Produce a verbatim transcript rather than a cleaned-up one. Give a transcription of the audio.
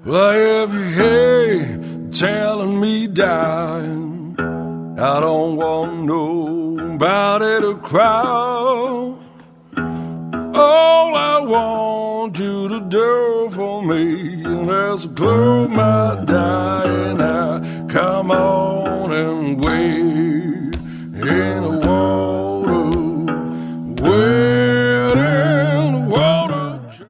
Well, if you hate telling me dying, I don't want nobody to cry. All I want you to do for me is to close my dying eye. Come on and wait.